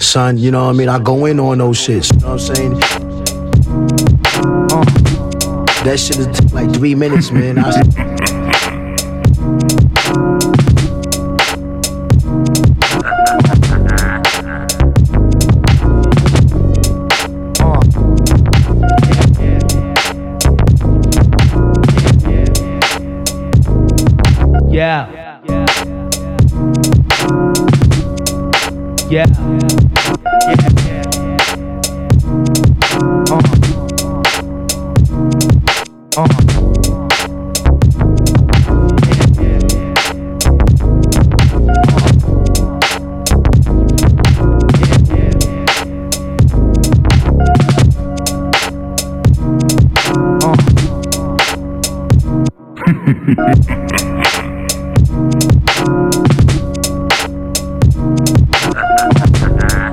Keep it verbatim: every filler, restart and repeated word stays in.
son, you know what I mean? I go in on those shits, you know what I'm saying? Uh, that shit is like three minutes, man. I, Yeah. Yeah. Uh. Uh. Uh.